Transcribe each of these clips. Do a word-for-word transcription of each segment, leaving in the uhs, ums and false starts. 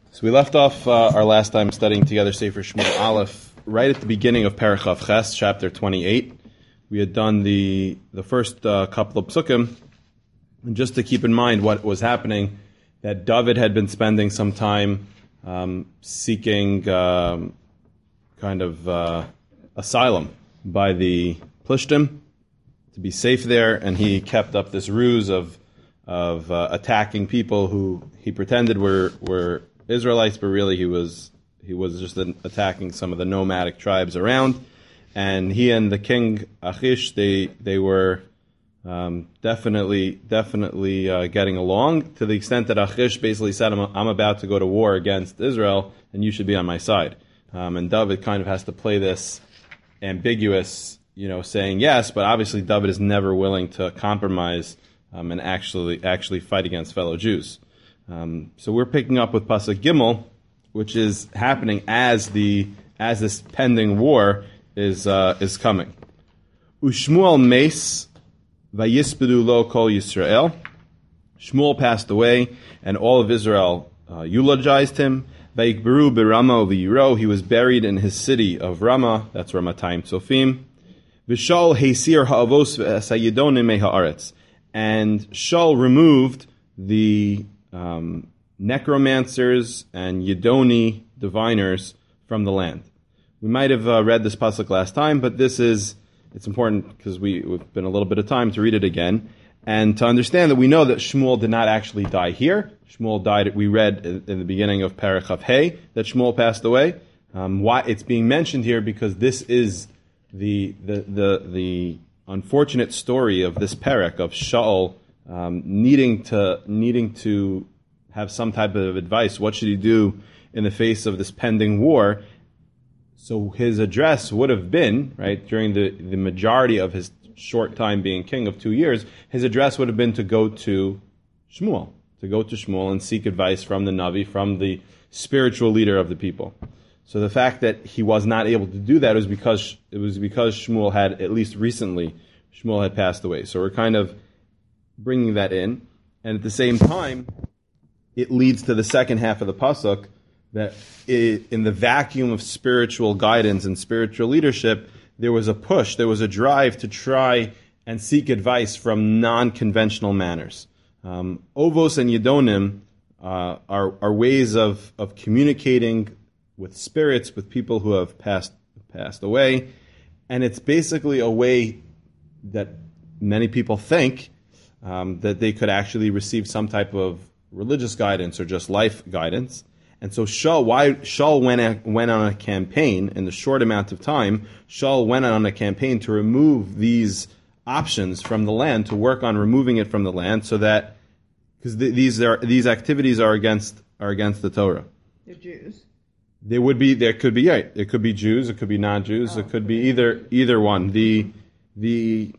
So we left off uh, our last time studying together Sefer Shmuel Aleph right at the beginning of Perek Chav Ches, chapter twenty-eight. We had done the the first uh, couple of psukim, and just to keep in mind what was happening, that David had been spending some time um, seeking um, kind of uh, asylum by the Plishtim to be safe there, and he kept up this ruse of of uh, attacking people who he pretended were were Israelites, but really he was he was just attacking some of the nomadic tribes around. And he and the king Achish, they they were um, definitely definitely uh, getting along, to the extent that Achish basically said, I'm, I'm about to go to war against Israel, and you should be on my side. Um, and David kind of has to play this ambiguous, you know, saying yes, but obviously David is never willing to compromise um, and actually actually fight against fellow Jews. Um, so we're picking up with Pasuk Gimel, which is happening as the as this pending war is uh, is coming. Ushmuel meis vayispedu lo kol Yisrael. Shmuel passed away, and all of Israel uh, eulogized him. Vayikberu berama v'yiro. He was buried in his city of Ramah. That's Ramatayim Tzofim. V'Shaul heisir ha'avos v'sayidonim me ha'aretz. And Shaul removed the um, necromancers and Yidoni diviners from the land. We might have uh, read this pasuk last time, but this is, it's important because we, we've been a little bit of time to read it again, and to understand that we know that Shmuel did not actually die here. Shmuel died, we read in, in the beginning of Perek Chav Hey that Shmuel passed away. Um, why it's being mentioned here, because this is the the the, the unfortunate story of this Perek, of Shaul um, needing to needing to have some type of advice. What should he do in the face of this pending war? So his address would have been, right, during the, the majority of his short time being king of two years, his address would have been to go to Shmuel, to go to Shmuel and seek advice from the Navi, from the spiritual leader of the people. So the fact that he was not able to do that was because it was because Shmuel had, at least recently, Shmuel had passed away. So we're kind of bringing that in, and at the same time, it leads to the second half of the pasuk, that in the vacuum of spiritual guidance and spiritual leadership, there was a push, there was a drive to try and seek advice from non-conventional manners. Um, Ovos and Yedonim uh, are, are ways of, of communicating with spirits, with people who have passed passed away, and it's basically a way that many people think um, that they could actually receive some type of religious guidance or just life guidance. And so Shaul, why Shaul went a, went on a campaign in the short amount of time. Shaul went on a campaign to remove these options from the land, to work on removing it from the land, so that because th- these are these activities are against are against the Torah. They're Jews. There would be there could be yeah, it could be Jews, it could be non-Jews, oh, it could be either either one. The the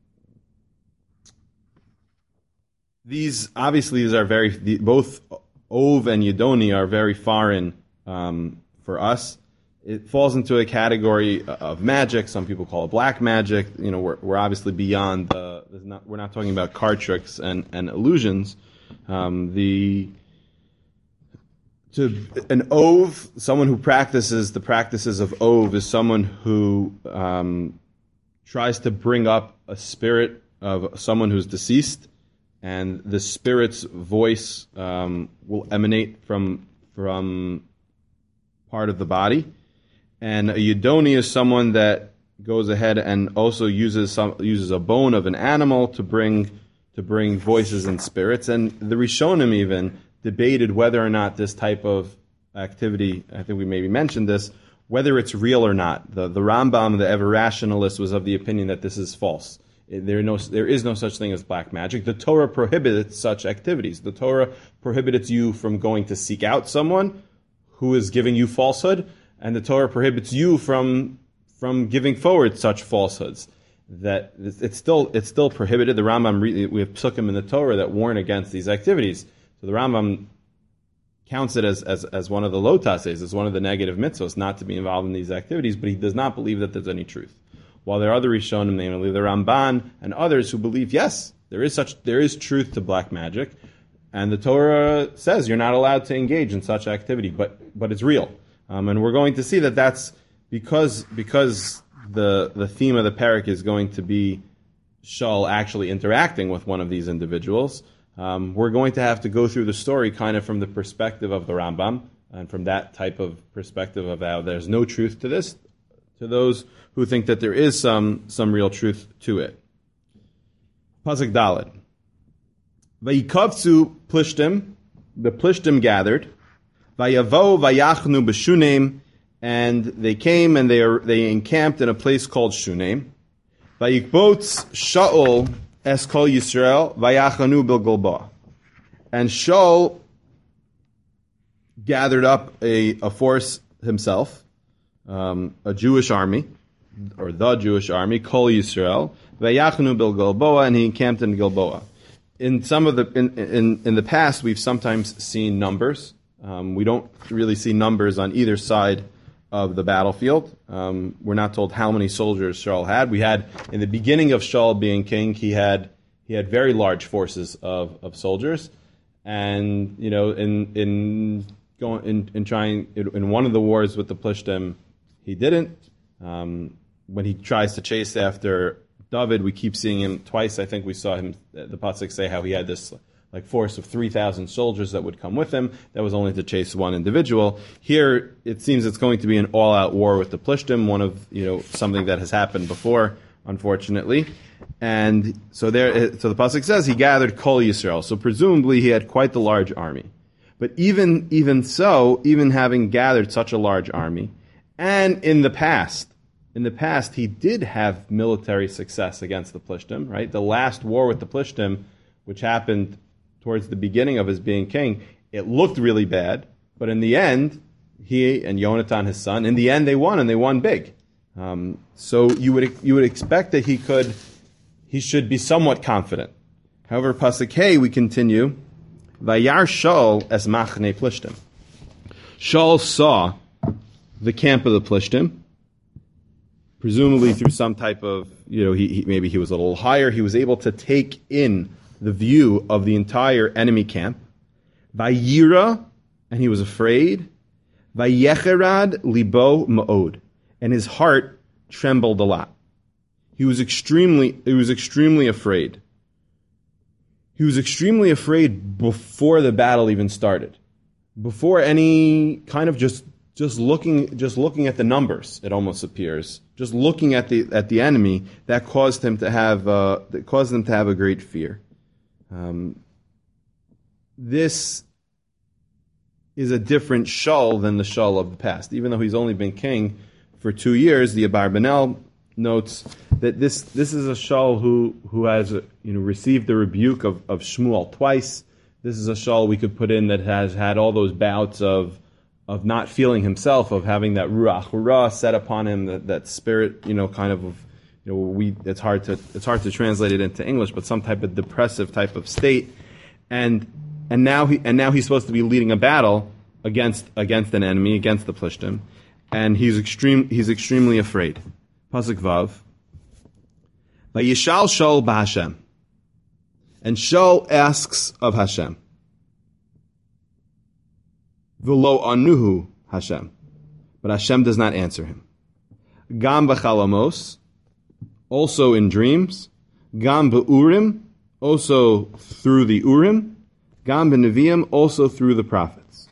these obviously these are very the, both. Ov and Yidoni are very foreign um, for us. It falls into a category of magic. Some people call it black magic. You know, we're, we're obviously beyond the. Not, we're not talking about card tricks and, and illusions. Um, the to an Ov, someone who practices the practices of Ov, is someone who um, tries to bring up a spirit of someone who's deceased. And the spirit's voice um, will emanate from from part of the body. And a Yidoni is someone that goes ahead and also uses some uses a bone of an animal to bring to bring voices and spirits. And the Rishonim even debated whether or not this type of activity, I think we maybe mentioned this, whether it's real or not. The the Rambam, the ever rationalist, was of the opinion that this is false. There, no, there is no such thing as black magic. The Torah prohibits such activities. The Torah prohibits you from going to seek out someone who is giving you falsehood, and the Torah prohibits you from from giving forward such falsehoods. That it's still it's still prohibited. The Rambam, we have psukim in the Torah that warn against these activities. So the Rambam counts it as as, as one of the lotases, as one of the negative mitzvos, not to be involved in these activities. But he does not believe that there's any truth. While there are other Rishonim, namely the Ramban and others, who believe, yes, there is such there is truth to black magic, and the Torah says you're not allowed to engage in such activity, but but it's real. Um, and we're going to see that that's because because the the theme of the parak is going to be Shaul actually interacting with one of these individuals. Um, we're going to have to go through the story kind of from the perspective of the Rambam, and from that type of perspective of how there's no truth to this, to those who think that there is some some real truth to it. Pasuk Daled. Vayikavtzu Plishtim, the Plishtim gathered. Vayavo vayachnu b'Shunem, and they came and they are, they encamped in a place called Shunem. Vayikbotz Shaul es kol Yisrael vayachanu bil Gilboa, and Shaul gathered up a, a force himself, um, a Jewish army, or the Jewish army, kol Yisrael vayachanu bil Gilboa, and he encamped in Gilboa. In some of the in, in in the past, we've sometimes seen numbers. Um, we don't really see numbers on either side of the battlefield. Um, we're not told how many soldiers Shaul had. We had in the beginning of Shaul being king, he had he had very large forces of, of soldiers, and you know in in going in, in trying in one of the wars with the Plishtim, he didn't. Um, when he tries to chase after David, we keep seeing him twice. I think we saw him, the pasuk say how he had this like force of three thousand soldiers that would come with him. That was only to chase one individual. Here, it seems it's going to be an all-out war with the Plishtim, one of, you know, something that has happened before, unfortunately. And so there, so the pasuk says he gathered Kol Yisrael. So presumably he had quite the large army. But even, even so, even having gathered such a large army, and in the past, In the past, he did have military success against the Plishtim, right? The last war with the Plishtim, which happened towards the beginning of his being king, it looked really bad, but in the end, he and Yonatan, his son, in the end they won, and they won big. Um, so you would you would expect that he could, he should be somewhat confident. However, pasuk Hey, we continue, Vayar Shaul es machne Plishtim. Shaul saw the camp of the Plishtim, presumably through some type of, you know, he, he, maybe he was a little higher. He was able to take in the view of the entire enemy camp. Vayira, and he was afraid. Vayecherad libo ma'od, and his heart trembled a lot. He was extremely, he was extremely afraid. He was extremely afraid before the battle even started, before any kind of just. Just looking, just looking at the numbers, it almost appears. Just looking at the at the enemy, that caused him to have uh, that caused him to have a great fear. Um, this is a different Shaul than the Shaul of the past. Even though he's only been king for two years, the Abarbanel notes that this this is a Shaul who who has you know received the rebuke of, of Shmuel twice. This is a Shaul we could put in that has had all those bouts of. of not feeling himself, of having that ruach hura set upon him, that, that spirit, you know, kind of, you know, we it's hard to it's hard to translate it into English, but some type of depressive type of state, and and now he and now he's supposed to be leading a battle against against an enemy, against the Plishtim, and he's extreme he's extremely afraid. Pasuk Vav. Vayishal Shaul b'Hashem, and Shaul asks of Hashem. V'lo anuhu Hashem, but Hashem does not answer him. Gam b'chalamos, also in dreams. Gam b'urim, also through the urim. Gam b'neviim, also through the prophets.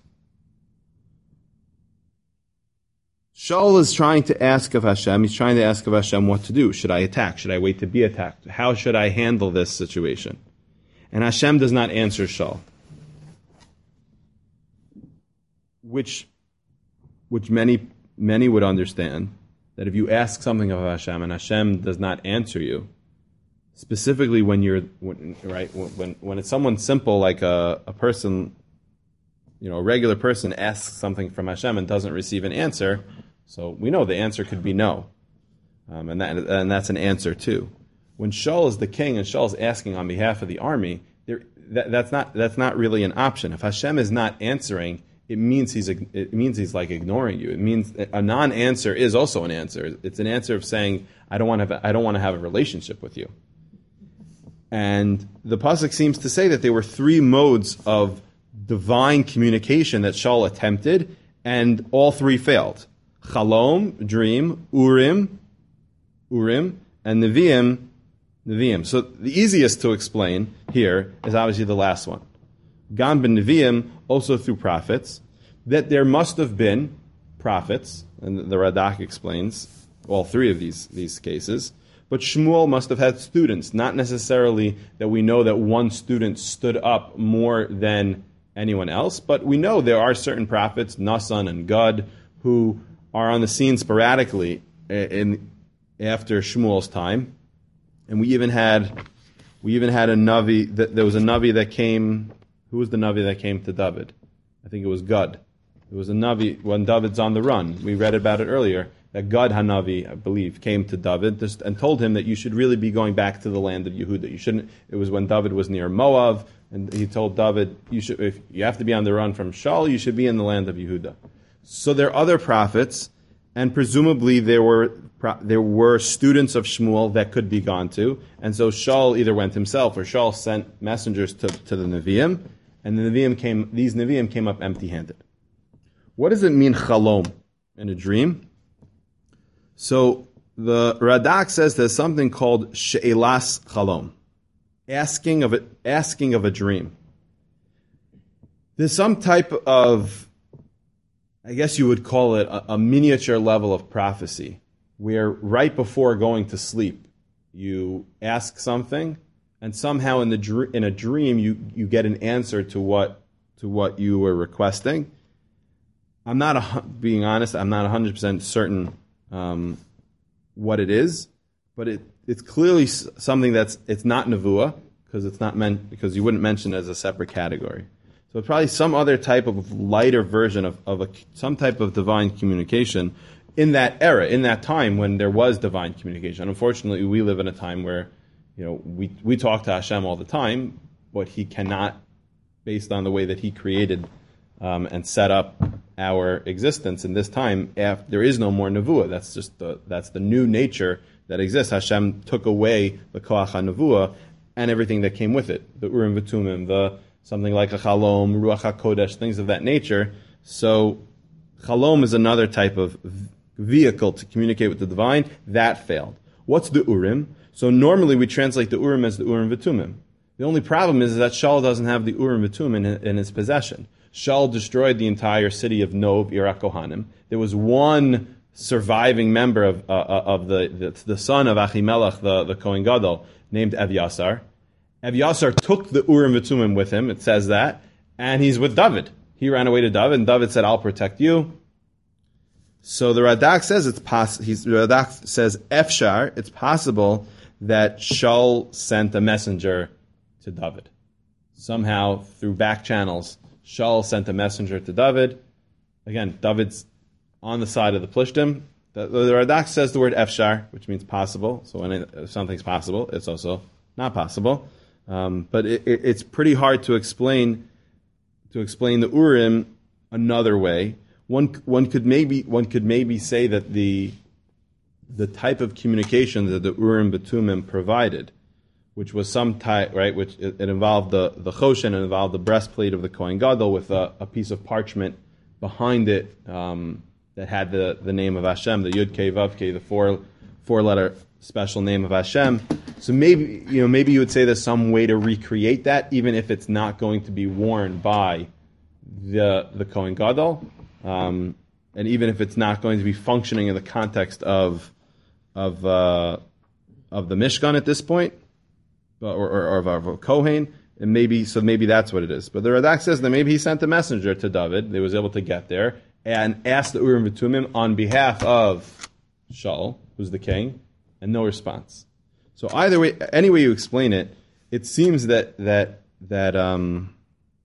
Shaul is trying to ask of Hashem. He's trying to ask of Hashem what to do. Should I attack? Should I wait to be attacked? How should I handle this situation? And Hashem does not answer Shaul. Which, which many many would understand that if you ask something of Hashem and Hashem does not answer you, specifically when you're when, right when when it's someone simple like a, a person, you know, a regular person asks something from Hashem and doesn't receive an answer, so we know the answer could be no, um, and that and that's an answer too. When Shaul is the king and Shaul is asking on behalf of the army, there that, that's not that's not really an option. If Hashem is not answering, it means he's it means he's like ignoring you. It means a non-answer is also an answer. It's an answer of saying I don't want to have, I don't want to have a relationship with you. And the pasuk seems to say that there were three modes of divine communication that Shaul attempted, and all three failed. Chalom, dream, Urim, Urim, and Nevi'im, Nevi'im. So the easiest to explain here is obviously the last one. Gam ben Nevi'im, also through prophets, that there must have been prophets, and the Radak explains all three of these, these cases, but Shmuel must have had students, not necessarily that we know that one student stood up more than anyone else, but we know there are certain prophets, Nasan and Gad, who are on the scene sporadically in, after Shmuel's time. And we even had we even had a Navi, that there was a Navi that came, who was the Navi that came to David? I think it was Gad. It was a Navi when David's on the run. We read about it earlier, that Gad Hanavi, I believe, came to David and told him that you should really be going back to the land of Yehuda. You shouldn't. It was when David was near Moab, and he told David, you should, if you have to be on the run from Shaul, you should be in the land of Yehuda. So there are other prophets, and presumably there were there were students of Shmuel that could be gone to, and so Shaul either went himself or Shaul sent messengers to, to the Nevi'im, and the Nevi'im came. These Nevi'im came up empty-handed. What does it mean, chalom, in a dream? So the Radak says there's something called she'elas chalom, asking of a, asking of a dream. There's some type of, I guess you would call it a, a miniature level of prophecy, where right before going to sleep, you ask something, and somehow in the in a dream you, you get an answer to what to what you were requesting. I'm not a, being honest. I'm not one hundred percent certain um, what it is, but it it's clearly something that's it's not nevuah, because it's not meant because you wouldn't mention it as a separate category. So it's probably some other type of lighter version of, of a, some type of divine communication in that era, in that time when there was divine communication. Unfortunately, we live in a time where, you know, we we talk to Hashem all the time, but He cannot, based on the way that He created um, and set up our existence in this time, after, there is no more nevuah. That's just the that's the new nature that exists. Hashem took away the koach ha-nevuah and everything that came with it, the Urim v'Tumim, the something like a Chalom, Ruach HaKodesh, things of that nature. So Chalom is another type of vehicle to communicate with the divine. That failed. What's the Urim? So normally we translate the Urim as the Urim v'Tumim. The only problem is that Shaul doesn't have the Urim v'Tumim in, in his possession. Shaul destroyed the entire city of Nob, Ir HaKohanim. There was one surviving member of uh, of the, the the son of Achimelech, the, the Kohen Gadol, named Evyasar. Evyasar took the Urim v'Tumim with him, it says that, and he's with David. He ran away to David, and David said, I'll protect you. So the Radak says it's poss- he's, the Radak says, Efshar, it's possible that Shaul sent a messenger to David. Somehow, through back channels, Shaul sent a messenger to David. Again, David's on the side of the Plishtim. The, the Radak says the word Efshar, which means possible. So when it, if something's possible, it's also not possible. Um, but it, it, it's pretty hard to explain to explain the Urim another way. One one could maybe one could maybe say that the the type of communication that the Urim B'Tumim provided, which was some type, right, which it, it involved the the choshen, it involved the breastplate of the Kohen Gadol with a, a piece of parchment behind it um, that had the, the name of Hashem, the Yud Kei Vav Kei, the four four letter special name of Hashem. So maybe, you know, maybe you would say there's some way to recreate that, even if it's not going to be worn by the the Kohen Gadol, um, and even if it's not going to be functioning in the context of of uh, of the Mishkan at this point, or, or, or of a Kohen, and maybe so maybe that's what it is. But the Radak says that maybe he sent a messenger to David. They was able to get there and ask the Urim v'Tumim on behalf of Shaul, who's the king, and no response. So either way, any way you explain it, it seems that that that um,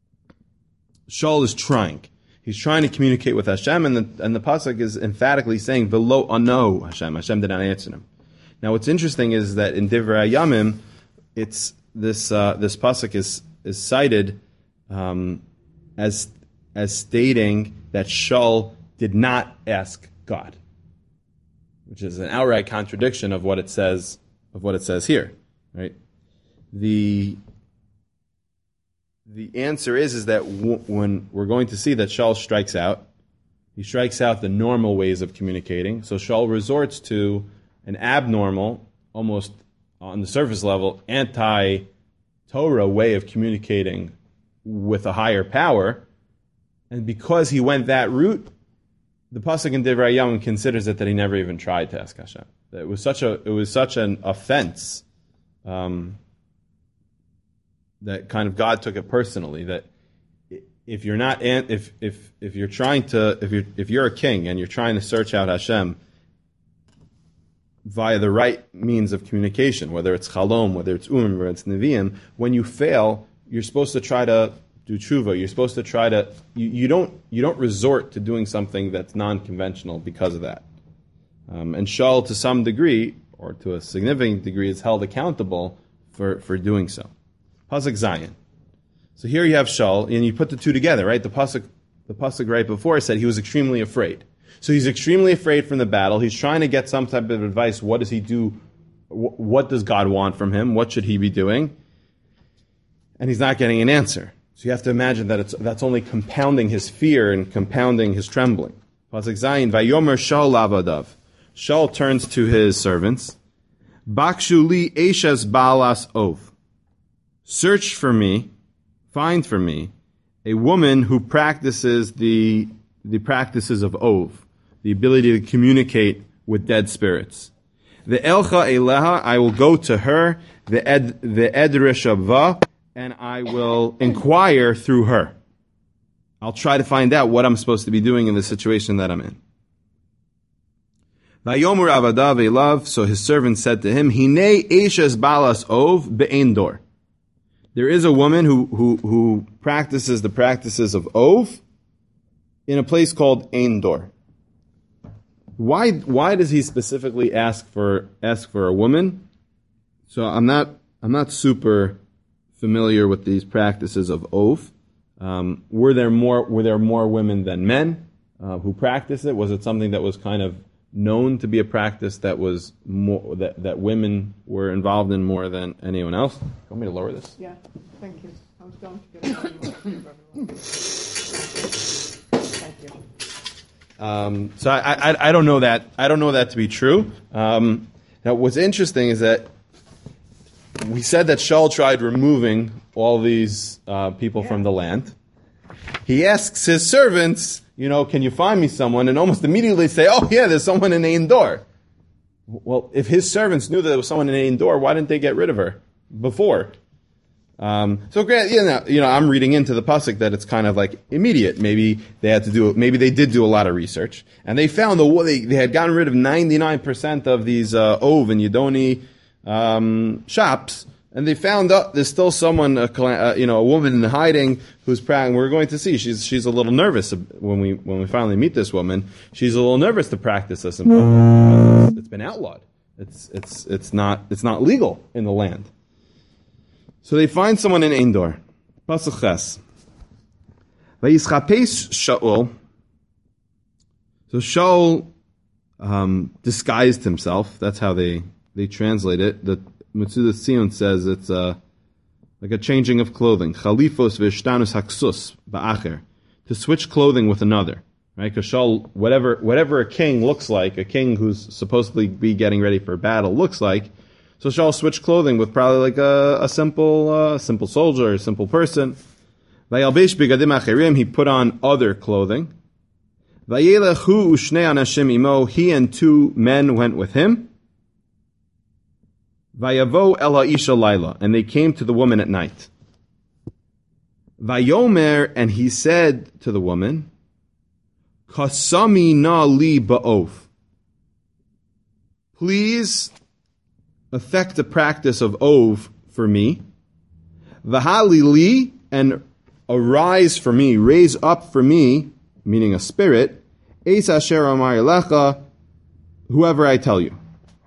Shaul is trying. He's trying to communicate with Hashem, and the and the pasuk is emphatically saying, "V'lo ano Hashem." Hashem did not answer him. Now, what's interesting is that in Divrei Hayamim, it's this uh, this pasuk is is cited um, as as stating that Shaul did not ask God, which is an outright contradiction of what it says of what it says here, right? the the answer is is that w- when we're going to see that Shaul strikes out, he strikes out the normal ways of communicating. So Shaul resorts to an abnormal, almost on the surface level, anti-Torah way of communicating with a higher power. And because he went that route, the pasuk in Divrei Hayamim considers it that he never even tried to ask Hashem. That it was such a it was such an offense um, that kind of God took it personally. That if you're not if if if you're trying to if you're if you're a king and you're trying to search out Hashem via the right means of communication, whether it's chalom, whether it's um, whether it's neviim, when you fail, you're supposed to try to do tshuva. You're supposed to try to you, you don't you don't resort to doing something that's non-conventional because of that. Um, and Shaul, to some degree, or to a significant degree, is held accountable for, for doing so. Pasuk Zion. So here you have Shaul, and you put the two together, right? The pasuk the pasuk right before said he was extremely afraid. So he's extremely afraid from the battle. He's trying to get some type of advice. What does he do? What does God want from him? What should he be doing? And he's not getting an answer. So you have to imagine that it's, that's only compounding his fear and compounding his trembling. Pasuk Zayin, Vayomer Shaul lavadav. Shaul turns to his servants. Bakshu li eshes balas ov. Search for me, find for me, a woman who practices the, the practices of ov, the ability to communicate with dead spirits. The elcha eleha, I will go to her, the ed, the edreshava, and I will inquire through her. I'll try to find out what I'm supposed to be doing in the situation that I'm in. Vayomer avadav elav, so his servant said to him, Hinei eshes balas ov be'ein dor. There is a woman who, who, who practices the practices of ov in a place called Ein Dor. Why, why does he specifically ask for, ask for a woman? So I'm not, I'm not super familiar with these practices of ov. Um, were there more were there more women than men uh, who practiced it? Was it something that was kind of known to be a practice that was more that, that women were involved in more than anyone else? You want me to lower this? Yeah, thank you. I was going to get it. Thank you. Um, so I, I I don't know that I don't know that to be true. Um, now what's interesting is that we said that Shaul tried removing all these uh, people yeah. from the land. He asks his servants, you know, can you find me someone? And almost immediately say, oh yeah, there's someone in Ein Dor. Well, if his servants knew that there was someone in Ein Dor, why didn't they get rid of her before? Um, so, you know, you know, I'm reading into the pasuk that it's kind of like immediate. Maybe they had to do, maybe they did do a lot of research, and they found the they they had gotten rid of ninety-nine percent of these uh, Ov and Yidoni um, shops, and they found out there's still someone, uh, you know, a woman in hiding who's practicing. We're going to see she's she's a little nervous when we when we finally meet this woman. She's a little nervous to practice this. In public. It's been outlawed. It's it's it's not it's not legal in the land. So they find someone in Ein Dor. Pasuk Ches. Vayischapes Shaul. So Shaul um, disguised himself. That's how they, they translate it. The Metzudas Tzion says it's uh, like a changing of clothing. Chalifos v'ishtanus haksus ba'acher. To switch clothing with another. Right? Because Shaul, whatever, whatever a king looks like, a king who's supposedly be getting ready for battle looks like, so Shaul switched clothing with probably like a, a simple, uh, simple soldier, a simple person. Vayalbesh begadim acherim, he put on other clothing. Vayelechu ushnei anashim imo, he and two men went with him. Vayavo el ha'isha laila, and they came to the woman at night. Vayomer, and he said to the woman, Kasami na li ba'ov. Please affect the practice of ov for me. V'hali li, and arise for me, raise up for me, meaning a spirit, Eis asher amar elecha, whoever I tell you.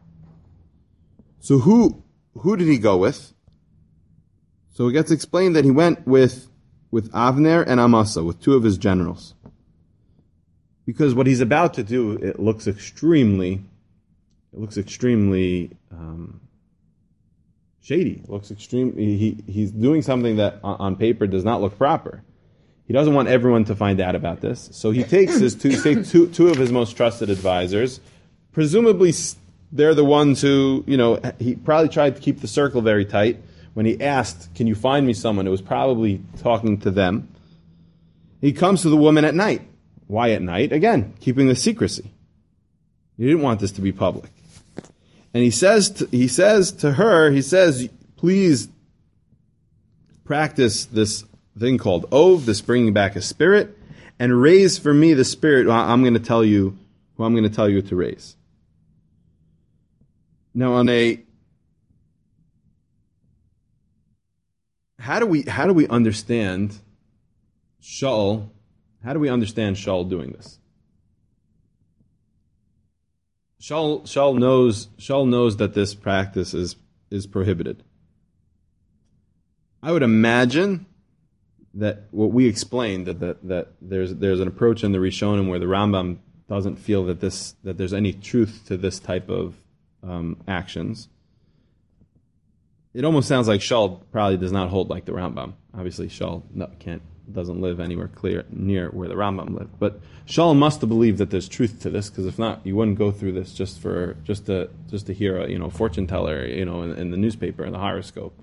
So who who did he go with? So it gets explained that he went with with Avner and Amasa, with two of his generals. Because what he's about to do, it looks extremely It looks extremely um, shady. Looks extreme. He he's doing something that on, on paper does not look proper. He doesn't want everyone to find out about this, so he takes his two say two two of his most trusted advisors. Presumably, they're the ones who, you know, he probably tried to keep the circle very tight. When he asked, "Can you find me someone?" It was probably talking to them. He comes to the woman at night. Why at night? Again, keeping the secrecy. He didn't want this to be public. And he says to, he says to her, he says, please practice this thing called Ov, this bringing back a spirit, and raise for me the spirit who I'm going to tell you, who I'm going to tell you to raise. Now, on a how do we how do we understand Shaul? How do we understand Shaul doing this? Shaul, Shaul knows Shaul knows that this practice is is prohibited. I would imagine that what we explained, that that, that there's there's an approach in the Rishonim where the Rambam doesn't feel that this that there's any truth to this type of um, actions. It almost sounds like Shaul probably does not hold like the Rambam. Obviously, Shaul no, can't doesn't live anywhere clear near where the Rambam lived. But Shaul must have believed that there's truth to this, because if not, you wouldn't go through this just for just to just to hear a you know fortune teller you know in, in the newspaper in the horoscope.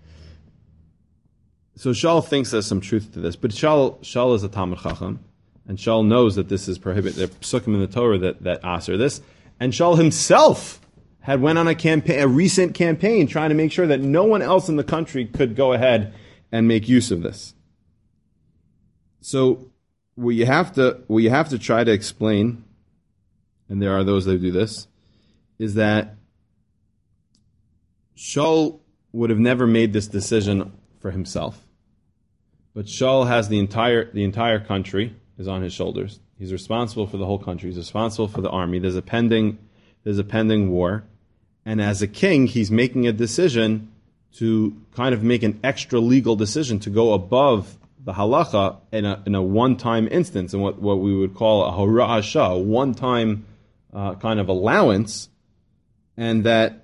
So Shaul thinks there's some truth to this, but Shaul Shaul is a Talmid Chacham, and Shaul knows that this is prohibited. There are psukim in the Torah that that aser this, and Shaul himself had went on a campaign, a recent campaign, trying to make sure that no one else in the country could go ahead and make use of this. So what you have to what you have to try to explain, and there are those that do this, is that Shaul would have never made this decision for himself, but Shaul has the entire the entire country is on his shoulders. He's responsible for the whole country. He's responsible for the army. There's a pending there's a pending war, and as a king, he's making a decision to kind of make an extra legal decision to go above the halacha in a, in a one-time instance, and what, what we would call a hora'ah shah, a one-time uh, kind of allowance, and that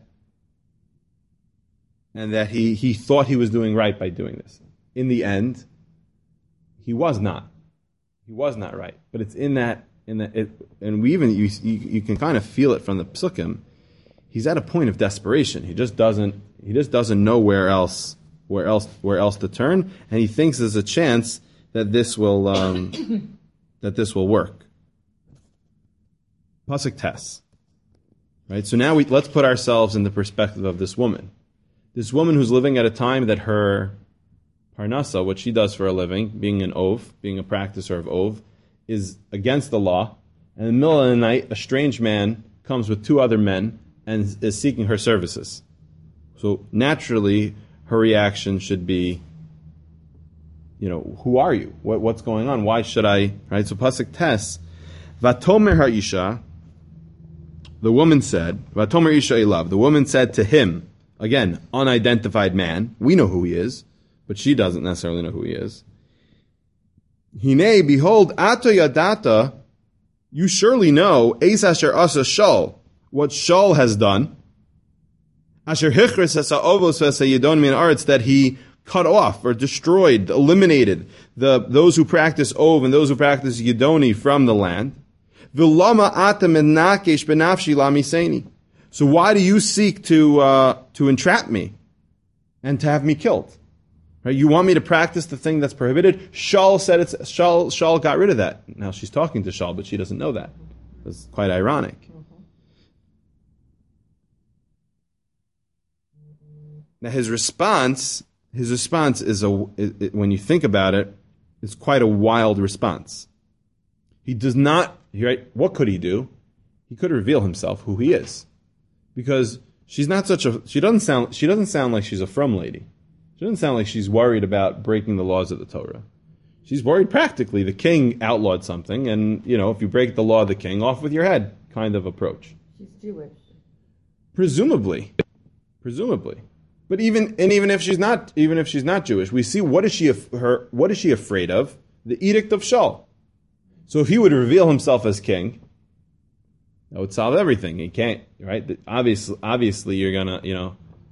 and that he, he thought he was doing right by doing this. In the end, he was not. He was not right. But it's in that in that, it, and we even you, you you can kind of feel it from the psukim. He's at a point of desperation. He just doesn't he just doesn't know where else. Where else? Where else to turn? And he thinks there's a chance that this will um, that this will work. Pasuk Tes, right? So now we let's put ourselves in the perspective of this woman. This woman who's living at a time that her parnasa, what she does for a living, being an ov, being a practicer of ov, is against the law. And in the middle of the night, a strange man comes with two other men and is seeking her services. So naturally, her reaction should be, you know, who are you? What, what's going on? Why should I? Right? So pasuk Tes, Vatomer ha'isha, the woman said, Vatomer isha elav, the woman said to him, again, unidentified man. We know who he is, but she doesn't necessarily know who he is. Hine, behold, ato yadata, you surely know, Eis asher asa Shaul, what Shaul has done. Asher hichris asa ovos v'asa yidon min aretz, that he cut off or destroyed, eliminated the those who practice ov and those who practice yidoni from the land. V'lama ata menakesh benafshi lamiseni. So why do you seek to uh, to entrap me and to have me killed? Right? You want me to practice the thing that's prohibited? Shaul said it's Shaul. Shaul got rid of that. Now she's talking to Shaul, but she doesn't know that. That's quite ironic. Now his response, his response is a it, it, when you think about it, is quite a wild response. He does not. Right? What could he do? He could reveal himself, who he is, because she's not such a. She doesn't sound. She doesn't sound like she's a frum lady. She doesn't sound like she's worried about breaking the laws of the Torah. She's worried practically. The king outlawed something, and you know, if you break the law of the king, off with your head, kind of approach. She's Jewish. Presumably, presumably. But even and even if she's not, even if she's not Jewish, we see what is she her what is she afraid of? The edict of Shaul. So if he would reveal himself as king, that would solve everything. He can't, right? Obviously, obviously, you're gonna, you know,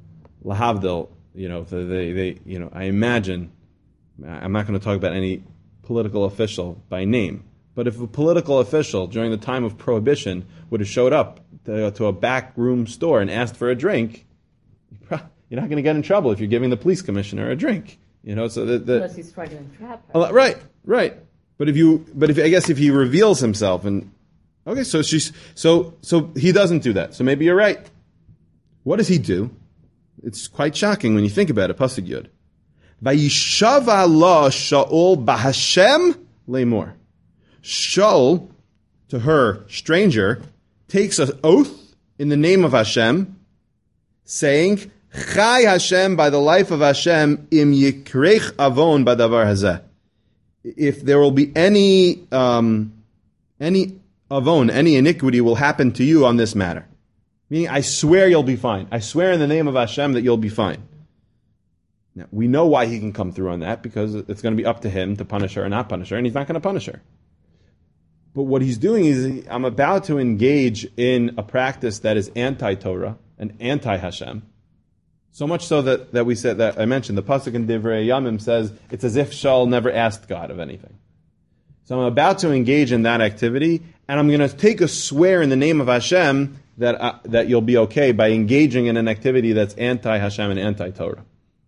lahavdil, you know, they, they, you know, I imagine, I'm not going to talk about any political official by name, but if a political official during the time of Prohibition would have showed up to, to a back room store and asked for a drink, you're not going to get in trouble if you're giving the police commissioner a drink. You know, so that, that Unless he's trying to entrap her. right, right. But if you, but if I guess if he reveals himself and okay, so she's so so he doesn't do that. So maybe you're right. What does he do? It's quite shocking when you think about it. Pasuk Yud. Vayishava la Shaul b'Hashem le'mor. Shaul, to her stranger, takes an oath in the name of Hashem, saying, Chai Hashem, by the life of Hashem, im yikrech avon badavar hazeh. If there will be any um, any avon, any iniquity will happen to you on this matter. Meaning, I swear you'll be fine. I swear in the name of Hashem that you'll be fine. Now, we know why he can come through on that, because it's going to be up to him to punish her or not punish her, and he's not going to punish her. But what he's doing is, I'm about to engage in a practice that is anti-Torah and anti-Hashem. So much so that, that we said, that I mentioned, the Pasuk in Divrei Yamim says, it's as if Shaul never asked God of anything. So I'm about to engage in that activity, and I'm going to take a swear in the name of Hashem that uh, that you'll be okay by engaging in an activity that's anti-Hashem and anti-Torah.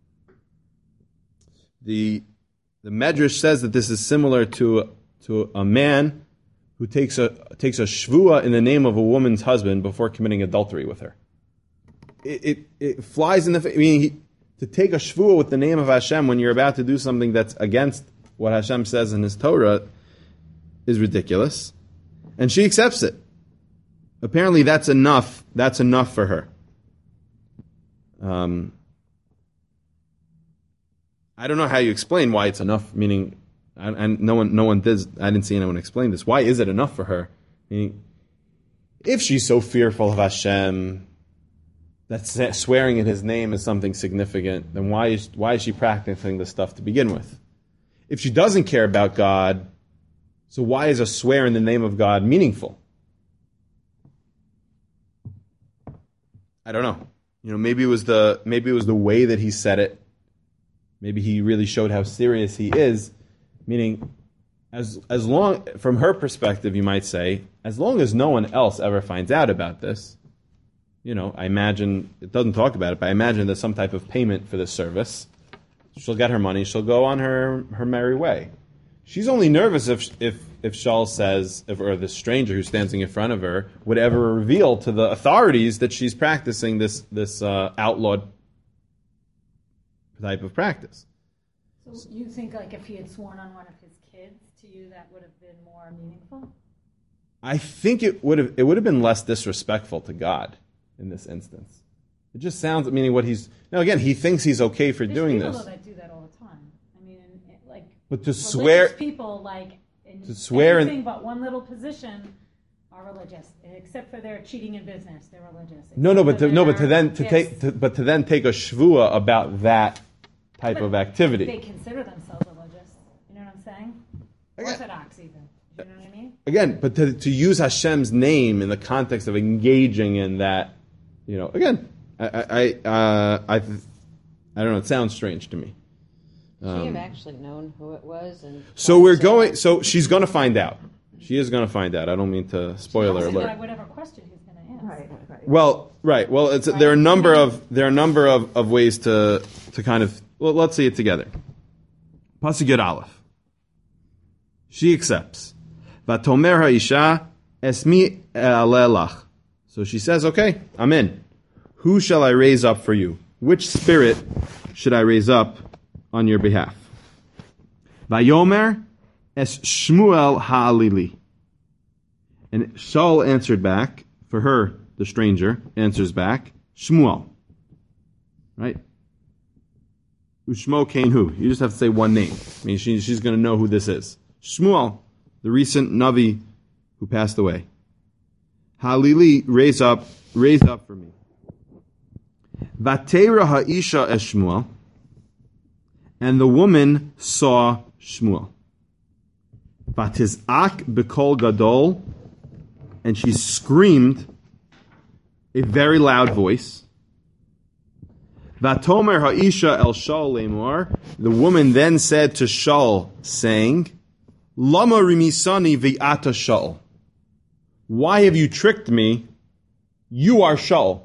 The the Medrash says that this is similar to to a man who takes a takes a shvua in the name of a woman's husband before committing adultery with her. It it, it flies in the face. I mean, he, to take a shvua with the name of Hashem when you're about to do something that's against what Hashem says in His Torah is ridiculous, and she accepts it. Apparently, that's enough. That's enough for her. Um, I don't know how you explain why it's enough. Meaning, and, and no one, no one does. I didn't see anyone explain this. Why is it enough for her? Meaning, if she's so fearful of Hashem, that swearing in His name is something significant, then why is why is she practicing this stuff to begin with? If she doesn't care about God, so why is a swear in the name of God meaningful? I don't know. You know, maybe it was the maybe it was the way that he said it. Maybe he really showed how serious he is. Meaning, as as long from her perspective, you might say, as long as no one else ever finds out about this, you know, I imagine it doesn't talk about it, but I imagine there's some type of payment for this service. She'll get her money. She'll go on her, her merry way. She's only nervous if if if Shaul says, if, or the stranger who's standing in front of her would ever reveal to the authorities that she's practicing this this uh, outlawed type of practice. So you think, like, if he had sworn on one of his kids to you, that would have been more meaningful? I think it would have it would have been less disrespectful to God in this instance. It just sounds, meaning what he's now again, he thinks he's okay for There's doing people this. That do that all the time. I mean, like, but to swear, people like in to swear anything in, but one little position are religious, except for their cheating in business. They're religious. No, no, but to, no, but to then to yes. take, to, but to then take a shvua about that type but of activity. They consider themselves religious. You know what I'm saying? Again, Orthodox, even. You know what I mean? Again, but to to use Hashem's name in the context of engaging in that, you know, again, I I uh, I I don't know. It sounds strange to me. Um, she have actually known who it was, and so we're going. So she's going to find out. She is going to find out. I don't mean to spoiler alert. That whatever question he's going to ask. Right, right. Well, right. Well, it's, right. there are a number of there are a number of, of ways to to kind of. Well, let's see it together. Pasuk Yud Aleph. She accepts. Vatomer ha'isha esmi e'alelach. So she says, "Okay, I'm in. Who shall I raise up for you? Which spirit should I raise up on your behalf?" Vayomer es Shmuel ha'alili. And Shaul answered back, for her, the stranger, answers back, Shmuel. Right? Ushmo Kain who? You just have to say one name. I mean, she, she's going to know who this is. Shmuel, the recent Navi who passed away. Halili, raise up, raise up for me. Vatera ha'isha es Shmuel. And the woman saw Shmuel. Vatizak b'kol gadol. And she screamed a very loud voice. Vatomer ha'isha el Shaul lemor. The woman then said to Shaul, saying, Lama rimisani v'ata Shaul. Why have you tricked me? You are Shaul.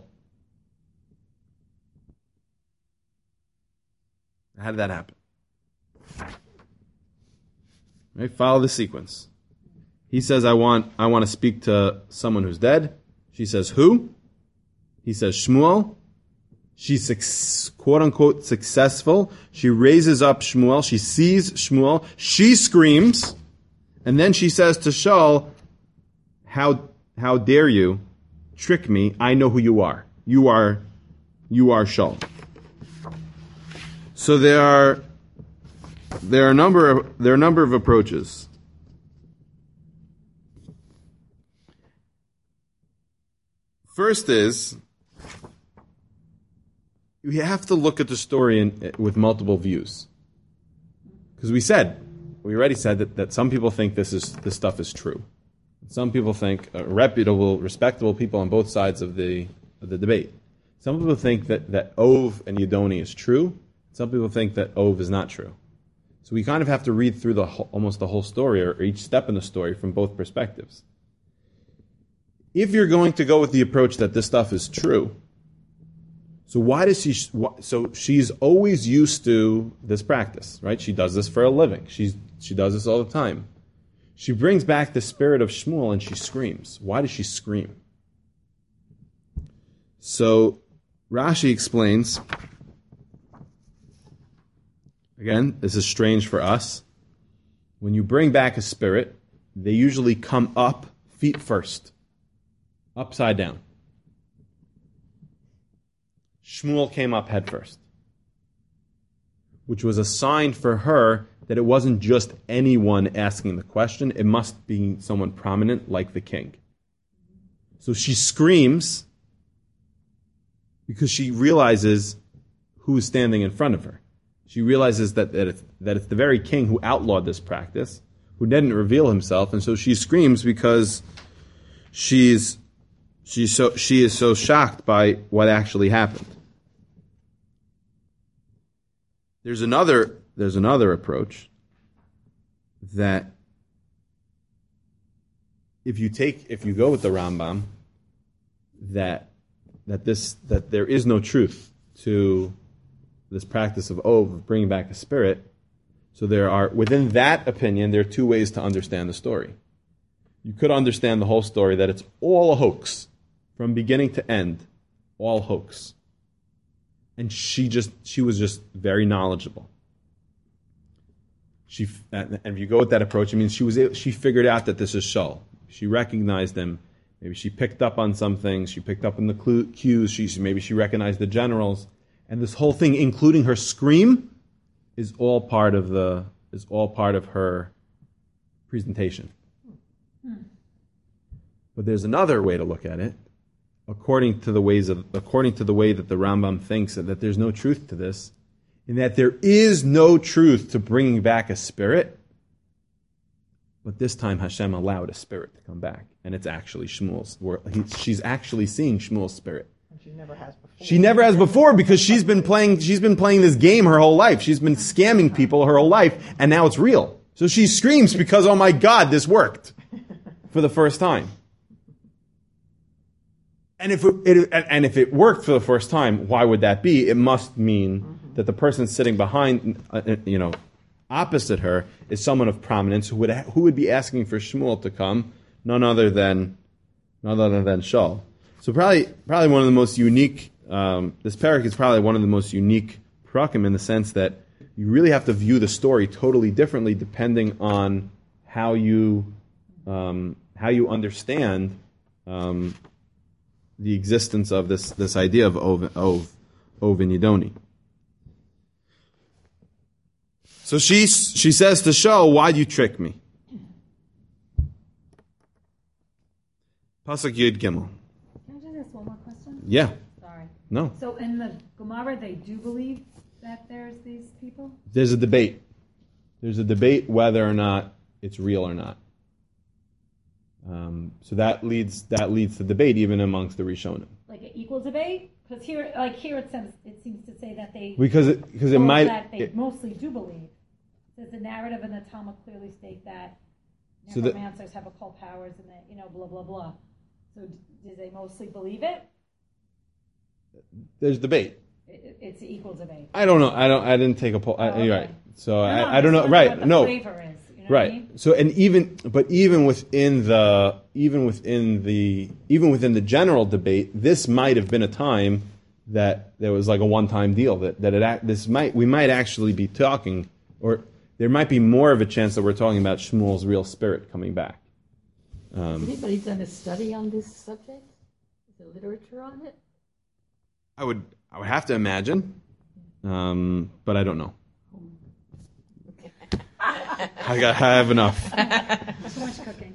How did that happen? Right, follow the sequence. He says, I want I want to speak to someone who's dead. She says, who? He says, Shmuel. She's quote-unquote successful. She raises up Shmuel. She sees Shmuel. She screams. And then she says to Shaul, how, how dare you trick me? I know who you are. You are, you are Shaul. So there are, there are a number of, there are a number of approaches. First is, we have to look at the story in, with multiple views. Because we said, we already said that, that some people think this is this stuff is true. Some people think, uh, reputable, respectable people on both sides of the of the debate. Some people think that, that Ov and Yidoni is true. Some people think that Ov is not true. So we kind of have to read through the whole, almost the whole story, or, or each step in the story from both perspectives. If you're going to go with the approach that this stuff is true, so why does she? So she's always used to this practice, right? She does this for a living. She's she does this all the time. She brings back the spirit of Shmuel and she screams. Why does she scream? So Rashi explains. Again, this is strange for us. When you bring back a spirit, they usually come up feet first, upside down. Shmuel came up head first, which was a sign for her that it wasn't just anyone asking the question. It must be someone prominent like the king. So she screams because she realizes who is standing in front of her. She realizes that, that, it's, that it's the very king who outlawed this practice, who didn't reveal himself, and so she screams because she's she's so she is so shocked by what actually happened. There's another there's another approach that if you take if you go with the Rambam that that this that there is no truth to this practice of Ov, of bringing back a spirit. So there are within that opinion there are two ways to understand the story. You could understand the whole story that it's all a hoax from beginning to end, all hoax. And she just she was just very knowledgeable. She and if you go with that approach, it means she was she figured out that this is Shaul. She recognized him. Maybe she picked up on some things. She picked up on the clue, cues. She maybe she recognized the generals. And this whole thing, including her scream, is all part of the is all part of her presentation. Hmm. But there's another way to look at it. According to the ways of, according to the way that the Rambam thinks that, that there's no truth to this, in that there is no truth to bringing back a spirit, but this time Hashem allowed a spirit to come back, and it's actually Shmuel's. He, she's actually seeing Shmuel's spirit. And she never has before. She never has before because she's been playing. She's been playing this game her whole life. She's been scamming people her whole life, and now it's real. So she screams because, oh my God, this worked for the first time. And if it, it, and if it worked for the first time, why would that be? It must mean mm-hmm. that the person sitting behind, uh, you know, opposite her is someone of prominence who would who would be asking for Shmuel to come, none other than none other than Shaul. So probably probably one of the most unique. Um, this parak is probably one of the most unique parakim in the sense that you really have to view the story totally differently depending on how you um, how you understand. Um, the existence of this, this idea of Ov, Ov, Ov and Yidoni. So she, she says to Shaul, why'd you trick me? Pasuk Yud Gimel. Can I just ask one more question? Yeah. Sorry. No. So in the Gemara, they do believe that there's these people? There's a debate. There's a debate whether or not it's real or not. Um, so that leads that leads to debate even amongst the Rishonim. Like an equal debate? Because here, like here, it seems it seems to say that they Because it, because it hold might. that they it- mostly do believe. It says the narrative and the Talmud clearly state that So the- necromancers have occult powers and that you know blah blah blah. So d- do they mostly believe it? there's debate. It- It's equal debate. I don't know. I don't. I didn't take a poll. I, Oh, You're okay. right. So No, I, no, I don't know. just Right. what the No. flavor is. You know what I Right. mean? So and even but even within the even within the even within the general debate, this might have been a time that there was like a one-time deal that that it act, this might we might actually be talking, or there might be more of a chance that we're talking about Shmuel's real spirit coming back. Has anybody done a study on this subject? Is there literature on it? I would I would have to imagine, um, but I don't know. I got I have enough. Too much cooking.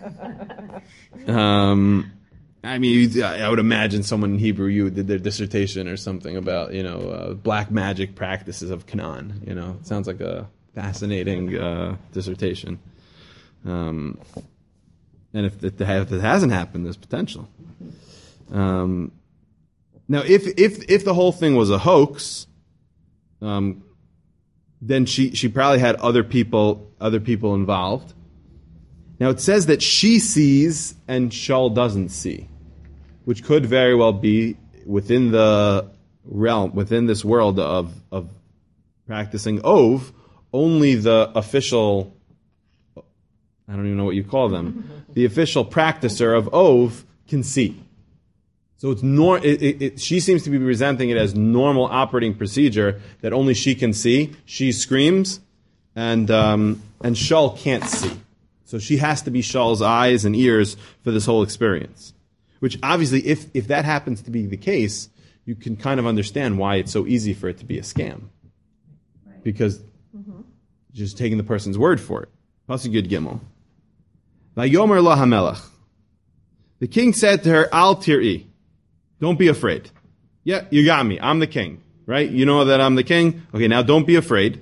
Um, I mean, I would imagine someone in Hebrew U did their dissertation or something about, you know, uh, black magic practices of Canaan. You know, it sounds like a fascinating uh, dissertation. Um, and if it, if it hasn't happened, there's potential. Um, now, if if if the whole thing was a hoax, um, then she she probably had other people other people involved. Now it says that she sees and Shaul doesn't see, which could very well be within the realm, within this world of of practicing Ov. Only the official, I don't even know what you call them, the official practicer of Ov can see. So it's nor it, it, it, she seems to be presenting it as normal operating procedure that only she can see. She screams, and um, and Shaul can't see. So she has to be Shaul's eyes and ears for this whole experience. Which obviously, if if that happens to be the case, you can kind of understand why it's so easy for it to be a scam. Right. Because mm-hmm. just taking the person's word for it. Pasuk Yud Gimel. Vayomer la hamelach. The king said to her, Al tir'i. Don't be afraid. Yeah, you got me. I'm the king. Right? You know that I'm the king? Okay, now don't be afraid.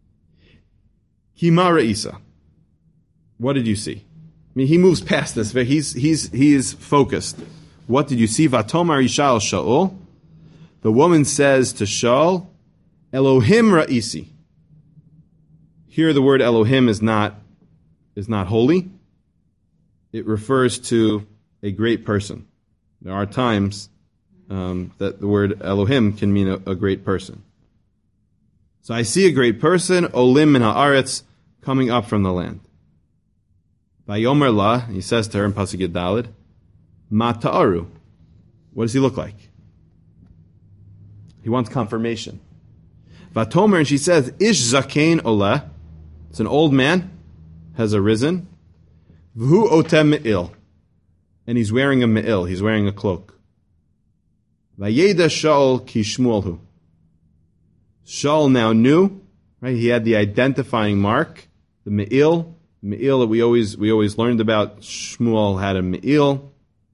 Hima ra'isa. What did you see? I mean, he moves past this. He's he's he's focused. What did you see? Vatomar isha el Shaul. The woman says to Shaul, Elohim ra'isi. Here, the word Elohim is not is not holy. It refers to a great person. There are times um, that the word Elohim can mean a, a great person. So I see a great person, Olim min haaretz, coming up from the land. Vayomer la, he says to her in Pasuk Yud Daled, Ma ta'aru. What does he look like? He wants confirmation. Vatomer, and she says, Ish zakein oleh. It's an old man, has arisen. V'hu otem me'il. And he's wearing a me'il, he's wearing a cloak. Vayeda Shaul ki Shmuelhu. Shaul now knew, right? He had the identifying mark, the me'il, me'il that we always we always learned about. Shmuel had a me'il.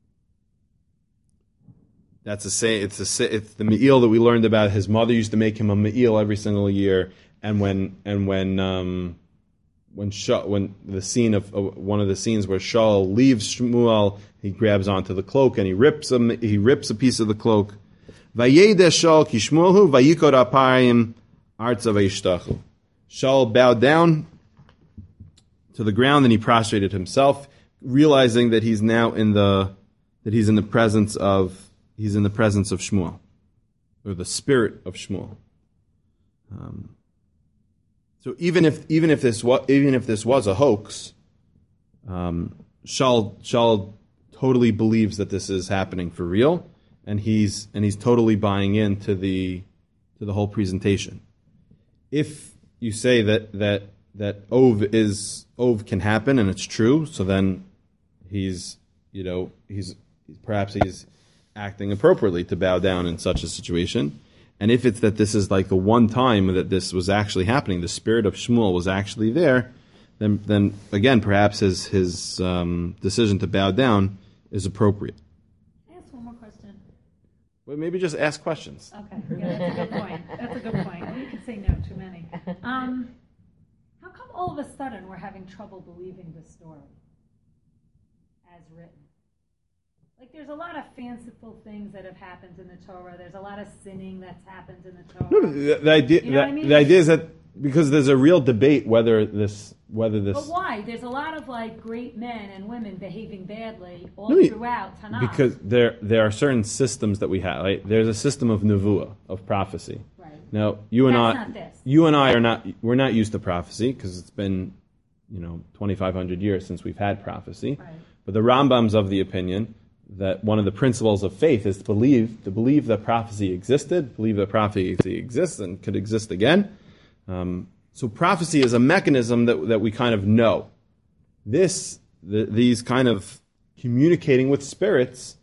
That's a say. It's a say, it's the me'il that we learned about. His mother used to make him a me'il every single year, and when and when um, when Shaul, when the scene of uh, one of the scenes where Shaul leaves Shmuel, he grabs onto the cloak and he rips a he rips a piece of the cloak. Vayeda Shaul ki Shmuelhu vayikod apayim artza vayishtachu. Shaul bowed down to the ground and he prostrated himself, realizing that he's now in the that he's in the presence of he's in the presence of Shmuel, or the spirit of Shmuel. Um, so even if even if this was even if this was a hoax, um, Shaul Shaul totally believes that this is happening for real, and he's and he's totally buying into the to the whole presentation. If you say that that that Ov is Ov can happen and it's true, so then he's you know he's perhaps he's acting appropriately to bow down in such a situation. And if it's that this is like the one time that this was actually happening, the spirit of Shmuel was actually there, then then again perhaps his his um, decision to bow down is appropriate. Can I ask one more question? Well, maybe just ask questions. Okay, yeah, that's a good point. That's a good point. You can say no too many. Um, how come all of a sudden we're having trouble believing the story as written? Like, there's a lot of fanciful things that have happened in the Torah. There's a lot of sinning that's happened in the Torah. No, the, the idea, You know the, what I mean? the idea is that because there's a real debate whether this, whether this. But why? There's a lot of, like, great men and women behaving badly all No, you- throughout Tanakh. Because there there are certain systems that we have. Right? There's a system of nevuah, of prophecy. Right. Now you and That's I, not this. you and I are not. We're not used to prophecy because it's been, you know, twenty-five hundred years since we've had prophecy. Right. But the Rambam's of the opinion that one of the principles of faith is to believe to believe that prophecy existed, believe that prophecy exists and could exist again. Um, so prophecy is a mechanism that that we kind of know. This the, these kind of communicating with spirits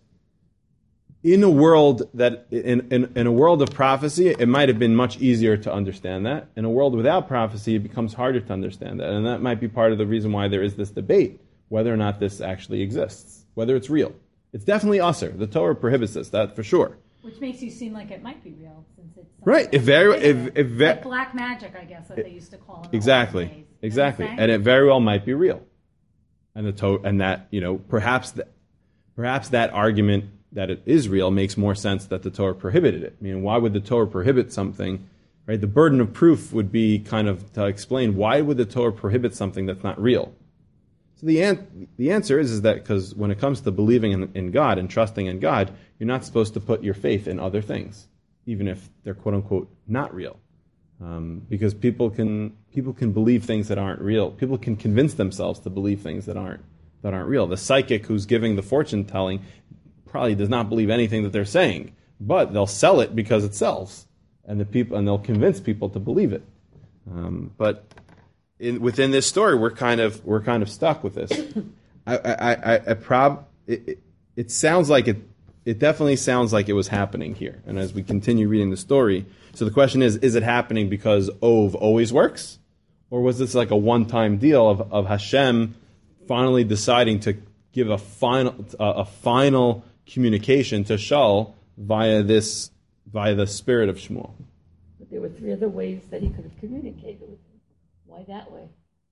in a world that in, in in a world of prophecy, it might have been much easier to understand that. In a world without prophecy, it becomes harder to understand that, and that might be part of the reason why there is this debate whether or not this actually exists, whether it's real. It's definitely usher. The Torah prohibits this, that for sure. Which makes you seem like it might be real, since it's Right. It very, if, if ve- like black magic, I guess, that they used to call it. exactly, exactly, and it very well might be real, and the to- and that you know perhaps that perhaps that argument that it is real makes more sense that the Torah prohibited it. I mean, why would the Torah prohibit something? Right. The burden of proof would be kind of to explain why would the Torah prohibit something that's not real. So the an- the answer is, is that because when it comes to believing in, in God and trusting in God, you're not supposed to put your faith in other things, even if they're quote unquote not real, um, because people can people can believe things that aren't real. People can convince themselves to believe things that aren't that aren't real. The psychic who's giving the fortune telling probably does not believe anything that they're saying, but they'll sell it because it sells, and the people and they'll convince people to believe it. Um, but In, within this story, we're kind of we're kind of stuck with this. I I I, I prob it, it, it sounds like it it definitely sounds like it was happening here. And as we continue reading the story, so the question is: is it happening because Ov always works, or was this like a one-time deal of, of Hashem finally deciding to give a final uh, a final communication to Shaul via this via the spirit of Shmuel? But there were three other ways that he could have communicated with him. Why that way?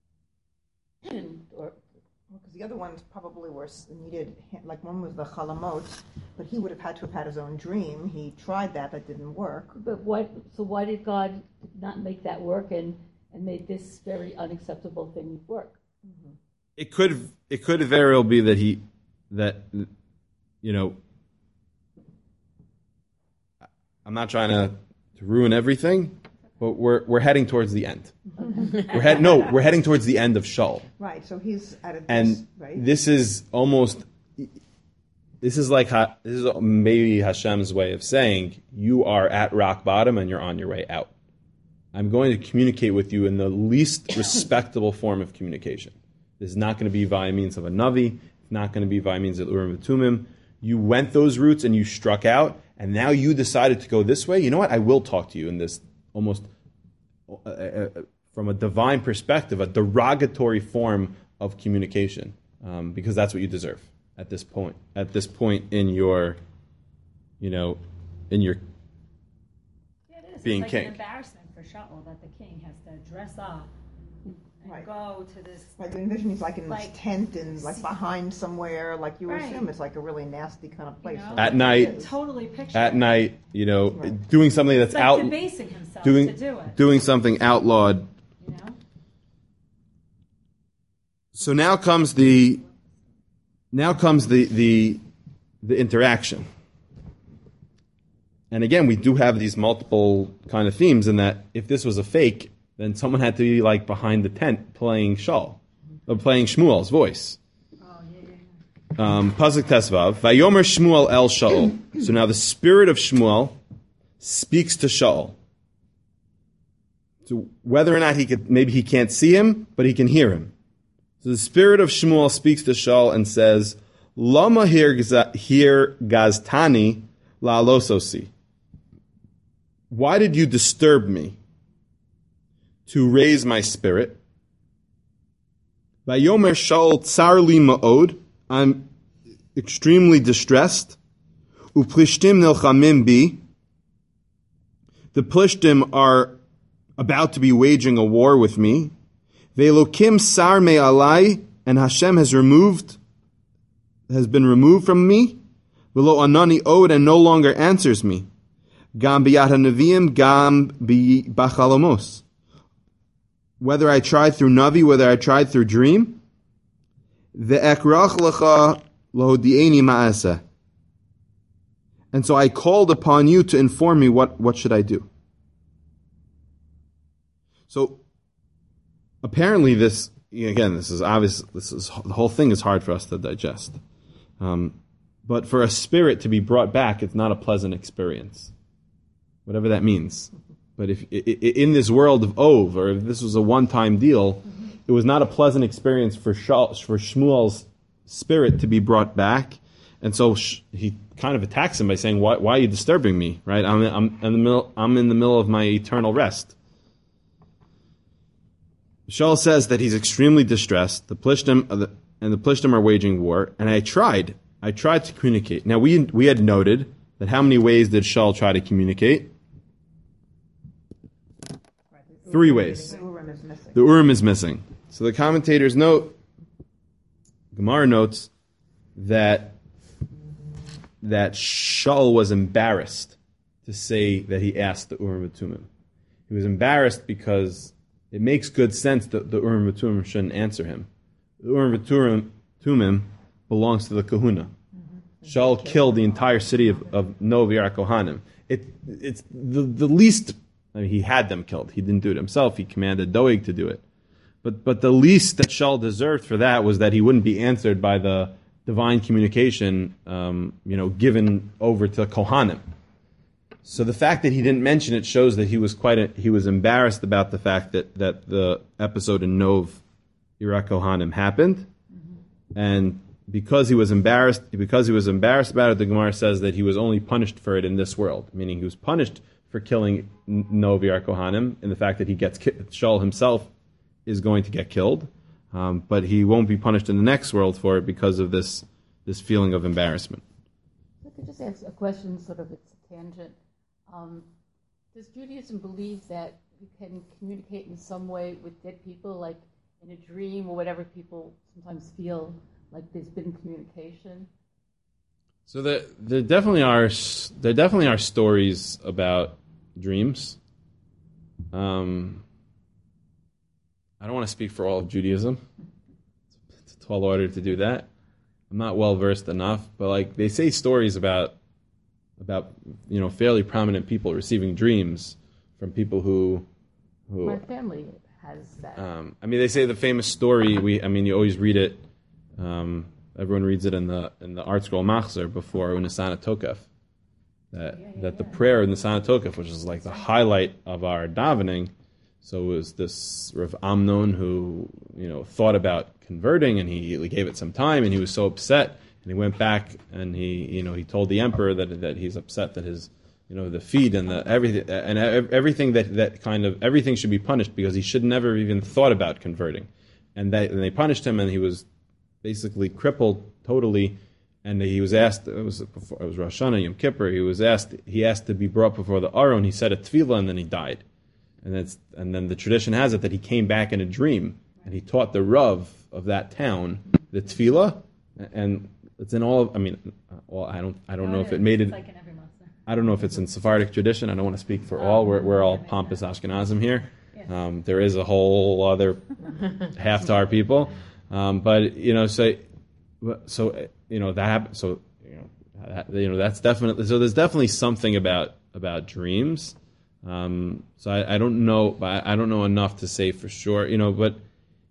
And, or, Because the other ones probably were s- needed, like one was the chalamot, but he would have had to have had his own dream. He tried that, that didn't work. but why? So why did God not make that work and, and made this very unacceptable thing work? It could it could very well be that he that you know I'm not trying to, to ruin everything, but we're we're heading towards the end. we're head no we're heading towards the end of Shaul, Right, so he's at a and dis- right? this is almost this is like ha, this is maybe Hashem's way of saying you are at rock bottom and you're on your way out. I'm going to communicate with you in the least respectable form of communication. This is not going to be via means of a Navi. It's not going to be via means of Urim and Tumim. You went those routes and you struck out, and now you decided to go this way. You know what? I will talk to you in this almost, uh, uh, from a divine perspective, a derogatory form of communication, um, because that's what you deserve at this point. At this point in your, you know, in your Yeah, it is. being it's like king. an embarrassment for Shaul that the king has to dress up and Right. go to this. Like the envision he's like in Like- this tent and like behind somewhere, like you Right. assume it's like a really nasty kind of place. You know? So At it night. is. Totally picture at it. night, you know, Right. doing something that's It's like out, debasing himself doing to do it. doing something outlawed. You know? So now comes the now comes the the the interaction. And again, we do have these multiple kind of themes in that if this was a fake, then someone had to be like behind the tent playing Shaul, or playing Shmuel's voice. Oh, yeah, yeah, yeah. Um, Pasuk Tesvav, Vayomer Shmuel el Shaul. So now the spirit of Shmuel speaks to Shaul. So whether or not he could, maybe he can't see him, but he can hear him. So the spirit of Shmuel speaks to Shaul and says, Lama here gaztani la alososi. Why did you disturb me to raise my spirit? Vayomer Shaul tsar li ma'od. I'm extremely distressed. Uplishtim nilchamim bi. The Plishtim are about to be waging a war with me. Ve'elokim sar me alai, and Hashem has removed, has been removed from me. V'lo anani od, and no longer answers me. Gam biyat hanavim, gam b'chalamos. Whether I tried through Navi, whether I tried through dream, ve'ekrach lecha lohodi'eni ma'aseh. And so I called upon you to inform me what, what should I do. So apparently this, again, this is obvious, this is, the whole thing is hard for us to digest. Um, but for a spirit to be brought back, it's not a pleasant experience. Whatever that means. But if in this world of Ov, or if this was a one-time deal, mm-hmm. it was not a pleasant experience for Shal, for Shmuel's spirit to be brought back. And so he kind of attacks him by saying, why, why are you disturbing me? Right? I'm, I'm, in the middle, I'm in the middle of my eternal rest. Shaul says that he's extremely distressed. The Plishtim and the Plishtim are waging war, and I tried. I tried to communicate. Now we we had noted that how many ways did Shaul try to communicate? Three ways. The Urim is missing. The Urim is missing. So the commentators note, Gemara notes that that Shaul was embarrassed to say that he asked the Urim and Tumim. He was embarrassed because it makes good sense that the Urim and Tumim shouldn't answer him. The Urim and Tumim belongs to the Kahuna. Mm-hmm. Shaul killed the entire city of, of Nov Yair Kohanim. It, it's the, the least, I mean, he had them killed. He didn't do it himself. He commanded Doeg to do it. But but the least that Shaul deserved for that was that he wouldn't be answered by the divine communication, um, you know, given over to Kohanim. So the fact that he didn't mention it shows that he was quite a, he was embarrassed about the fact that, that the episode in Nov Yair Kohanim happened, mm-hmm. and because he was embarrassed, because he was embarrassed about it, the Gemara says that he was only punished for it in this world, meaning he was punished for killing Nov Yair Kohanim, in the fact that he gets ki- Shaul himself is going to get killed, um, but he won't be punished in the next world for it because of this this feeling of embarrassment. I could just ask a question, sort of it's a tangent. Um, does Judaism believe that you can communicate in some way with dead people, like in a dream or whatever? People sometimes feel like there's been communication. So there, there definitely are there definitely are stories about dreams. Um, I don't want to speak for all of Judaism. It's a tall order to do that. I'm not well versed enough, but like they say stories about about you know fairly prominent people receiving dreams from people who who. My family has that. Um, I mean, they say the famous story. We, I mean, you always read it. Um, everyone reads it in the in the Art Scroll Machzor before Unisana Tokef. That yeah, yeah, that the yeah. prayer in the Sana Tokef, which is like the highlight of our davening. So it was this Rav Amnon who, you know, thought about converting, and he, he gave it some time, and he was so upset, and he went back and he, you know, he told the emperor that that he's upset that his, you know, the feed and the everything and everything that, that kind of everything should be punished because he should never even thought about converting, and they and they punished him, and he was basically crippled totally, and he was asked. It was before, it was Rosh Hashanah, Yom Kippur. He was asked. He asked to be brought before the Aron. He said a tefillah, and then he died. And that's and then the tradition has it that he came back in a dream and he taught the Rav of that town the tefillah, and it's in all of, I mean, well, I don't I don't No, know it if is. it made it. It's like in every Muslim. I don't know if it's in Sephardic tradition. I don't want to speak for all. We're we're all pompous Ashkenazim here. Um, there is a whole other half to our people, um, but you know, so so you know that so you know that, you know that's definitely so. There's definitely something about about dreams. Um, so I, I don't know, I, I don't know enough to say for sure, you know, but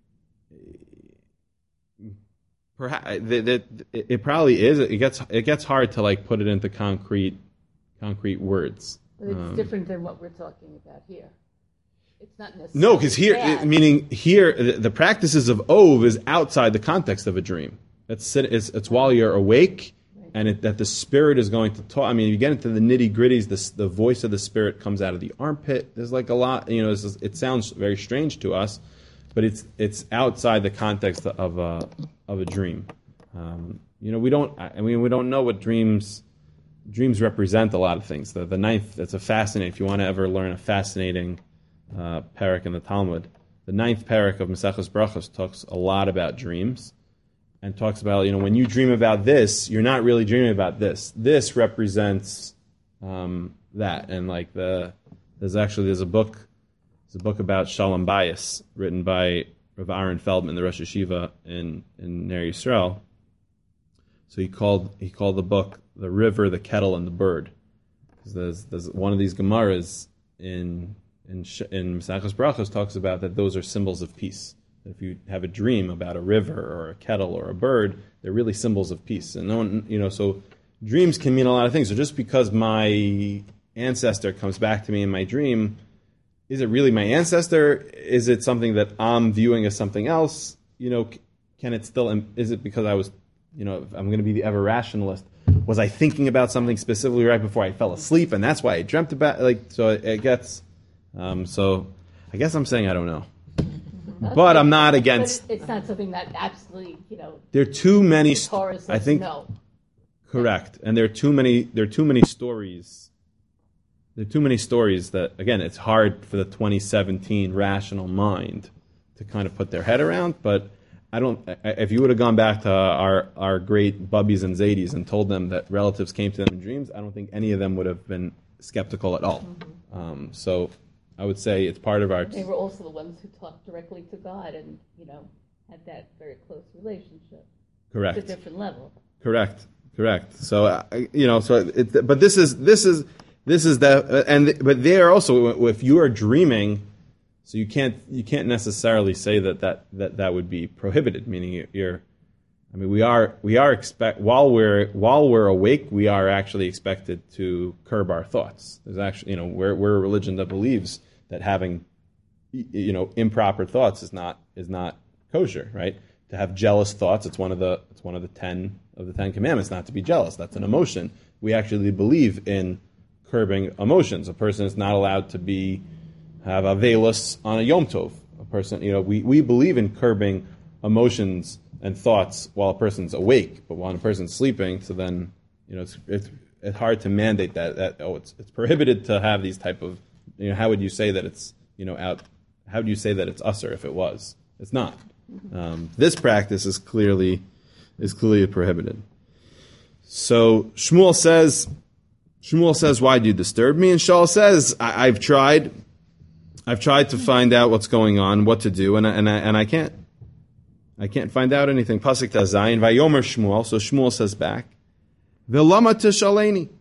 perhaps that it, it probably is. It gets it gets hard to like put it into concrete concrete words. But it's Um, different than what we're talking about here. It's not necessarily No, because here, bad. meaning here, the, the practices of Ov is outside the context of a dream. It's it's, it's while you're awake. And it, that the spirit is going to talk. I mean, if you get into the nitty gritties, the the voice of the spirit comes out of the armpit. There's like a lot, you know. It's, it sounds very strange to us, but it's it's outside the context of a of a dream. Um, you know, we don't. I mean, we don't know what dreams dreams represent. A lot of things. The the ninth. That's a fascinating. If you want to ever learn a fascinating uh, parak in the Talmud, the ninth parak of Maseches Brachos talks a lot about dreams. and talks about, you know, when you dream about this, you're not really dreaming about this. This represents um, that. And like the, there's actually, there's a book, there's a book about Shalom Bayis written by Rav Aaron Feldman, the Rosh Yeshiva in, in Ner Yisrael. So he called, he called the book The River, the Kettle, and the Bird. There's, there's one of these Gemaras in, in, in Maseches Brachos talks about that those are symbols of peace. If you have a dream about a river or a kettle or a bird, they're really symbols of peace. And no one, you know, so dreams can mean a lot of things. So just because my ancestor comes back to me in my dream, is it really my ancestor? Is it something that I'm viewing as something else? You know, can it still? Is it because I was, you know, I'm going to be the ever rationalist? Was I thinking about something specifically right before I fell asleep, and that's why I dreamt about? Like, so it, it gets. Um, so, I guess I'm saying I don't know. But I'm not against. But it's not something that absolutely, you know. There are too many. The Torah says I think no. Correct, and there are too many. There are too many stories. There are too many stories that, again, it's hard for the twenty seventeen rational mind to kind of put their head around. But I don't. If you would have gone back to our our great Bubbies and Zadies and told them that relatives came to them in dreams, I don't think any of them would have been skeptical at all. Mm-hmm. Um, so. I would say it's part of our... They were also the ones who talked directly to God and, you know, had that very close relationship. Correct. At a different level. Correct. Correct. So, uh, you know, so it, but this is, this is, this is the, and, but they are also, if you are dreaming, so you can't, you can't necessarily say that that, that, that would be prohibited, meaning you're, I mean, we are, we are expect, while we're, while we're awake, we are actually expected to curb our thoughts. There's actually, you know, we're, we're a religion that believes that having, you know, improper thoughts is not is not kosher, right? To have jealous thoughts, it's one of the it's one of the ten of the Ten Commandments not to be jealous. That's an emotion. We actually believe in curbing emotions. A person is not allowed to be have avelus on a Yom Tov. A person, you know, we, we believe in curbing emotions and thoughts while a person's awake, but while a person's sleeping, so then, you know, it's it's, it's hard to mandate that that oh, it's it's prohibited to have these type of. You know, how would you say that it's, you know, out? How would you say that it's usher if it was? It's not. Um, this practice is clearly is clearly prohibited. So Shmuel says, Shmuel says, why do you disturb me? And Shaul says, I, I've tried, I've tried to find out what's going on, what to do, and I, and I, and I can't, I can't find out anything. Pasuk Tazayin, Vayomer Shmuel. So Shmuel says back, V'lama tishaleni.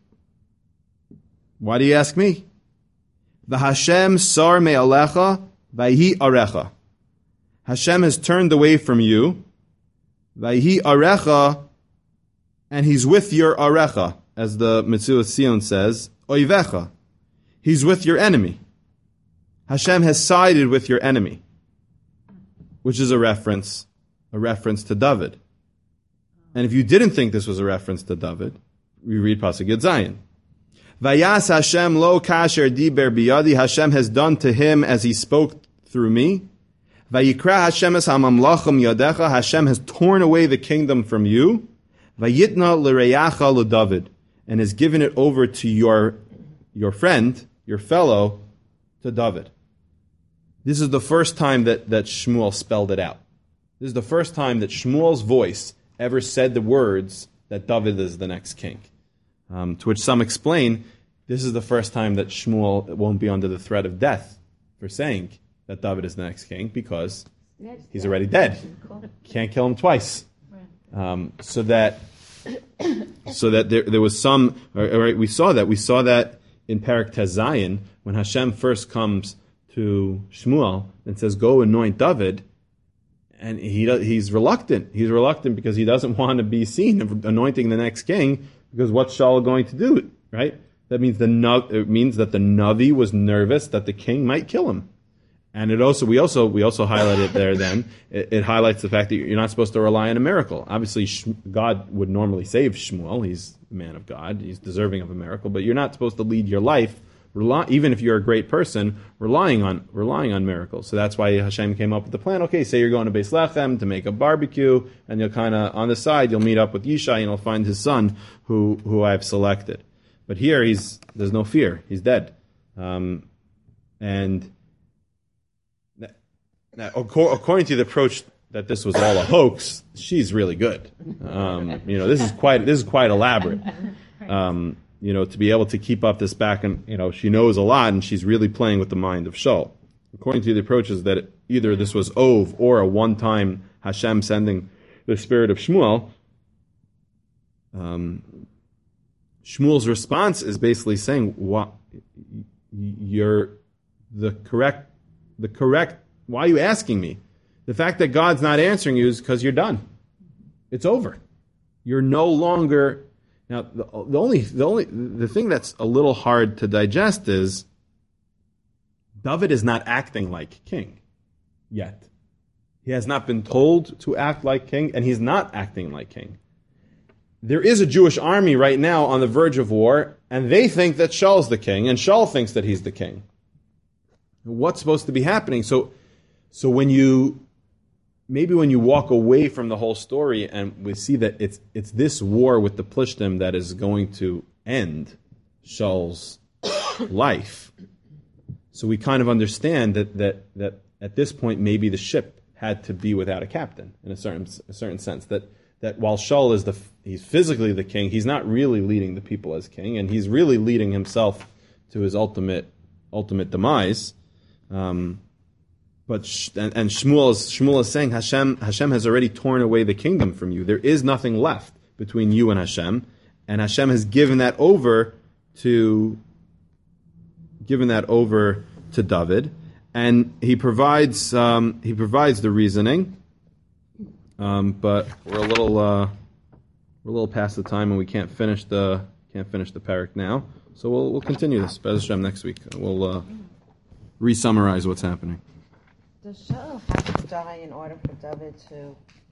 Why do you ask me? V'Hashem sar me'alecha, v'hi arecha. Hashem has turned away from you, v'hi arecha, and He's with your arecha, as the Metzulah Sion says, oivecha. He's with your enemy. Hashem has sided with your enemy, which is a reference, a reference to David. And if you didn't think this was a reference to David, we read Pasuk Yud Zayin. Vayas Hashem lo kasher diber biyadi. Hashem has done to him as He spoke through me. Vayikra Hashem es hamamlachim yadecha. Hashem has torn away the kingdom from you. Vayitna l'reyacha l'David, and has given it over to your your friend, your fellow, to David. This is the first time that, that Shmuel spelled it out. This is the first time that Shmuel's voice ever said the words that David is the next king. Um, to which some explain, this is the first time that Shmuel won't be under the threat of death for saying that David is the next king, because he's already dead. Can't kill him twice. Um, so that, so that there, there was some. All right, we saw that. We saw that in Parak Tezayin when Hashem first comes to Shmuel and says, "Go anoint David," and he he's reluctant. He's reluctant because he doesn't want to be seen anointing the next king. Because what's Shaul going to do, right? That means the it means that the Navi was nervous that the king might kill him, and it also we also we also highlighted there. Then it, it highlights the fact that you're not supposed to rely on a miracle. Obviously, God would normally save Shmuel; he's the man of God; he's deserving of a miracle. But you're not supposed to lead your life, rely, even if you're a great person, relying on relying on miracles. So that's why Hashem came up with the plan. Okay, say you're going to Beis Lechem to make a barbecue, and you'll kind of on the side you'll meet up with Yishai, and you'll find his son who who I've selected. But here he's there's no fear; he's dead, um, and now, according to the approach that this was all a hoax, she's really good. Um, you know, this is quite this is quite elaborate. Um, you know, to be able to keep up this back and, you know, she knows a lot and she's really playing with the mind of Shaul. According to the approaches that it, either this was Ov or a one-time Hashem sending the spirit of Shmuel, um, Shmuel's response is basically saying, "What you're the correct, the correct. Why are you asking me? The fact that God's not answering you is because you're done. It's over. You're no longer." Now, the, the only, the only, the thing that's a little hard to digest is David is not acting like king yet. He has not been told to act like king, and he's not acting like king. There is a Jewish army right now on the verge of war, and they think that Shaul's the king, and Shaul thinks that he's the king. What's supposed to be happening? So, so when you, maybe when you walk away from the whole story and we see that it's it's this war with the Plishtim that is going to end Shaul's life. So we kind of understand that, that that at this point maybe the ship had to be without a captain in a certain a certain sense. That that while Shaul is the he's physically the king, he's not really leading the people as king, and he's really leading himself to his ultimate ultimate demise. Um, But and, and Shmuel is Shmuel is saying Hashem Hashem has already torn away the kingdom from you. There is nothing left between you and Hashem, and Hashem has given that over to given that over to David, and he provides um, he provides the reasoning. Um, but we're a little uh, we're a little past the time, and we can't finish the can't finish the parak now. So we'll we'll continue this Be'ez Hashem next week. We'll uh, re-summarize what's happening. Does Shaul have to die in order for David to